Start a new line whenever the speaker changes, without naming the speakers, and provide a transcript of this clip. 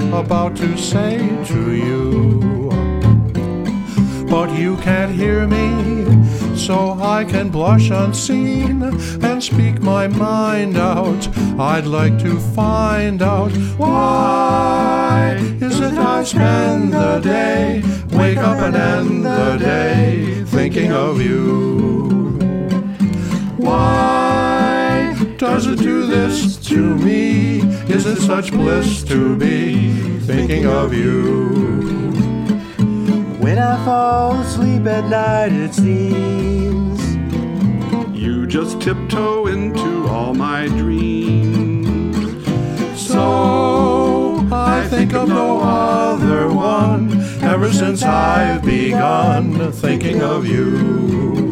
about to say to you. But you can't hear me, so I can blush unseen and speak my mind out. I'd like to find out, why is it I spend the day, wake up and end the day, thinking of you? Why does it do this to me? Is it such bliss to be thinking of you?
When I fall asleep at night, it seems
you just tiptoe into all my dreams.
So I think of no other one ever since I've begun thinking of you.